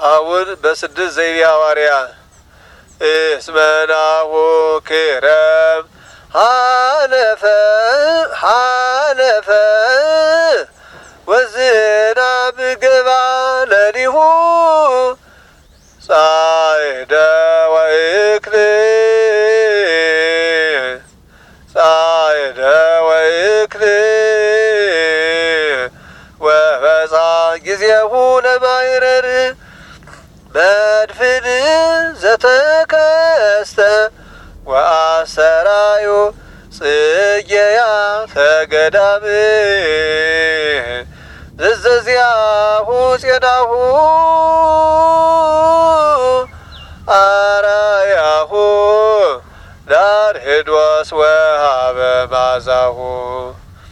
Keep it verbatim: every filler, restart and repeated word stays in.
አሁን በስድስት ዘይቤ ሐዋርያ እስመናሁ ክረም ሐለፈ ሐለፈ ወዝናብ ገባ ለሊሁ ጻዕደ ወእክል ጻዕደ ወእክል ወበጻ ጊዜሁ ለማይረር መድፍን ዘተከስተ ወአሰራዩ ጽጌያ ተገዳም ዘዘዚያሁ ጼናሁ አራያሁ ዳርሄዶስ ወሀበ ማዛሁ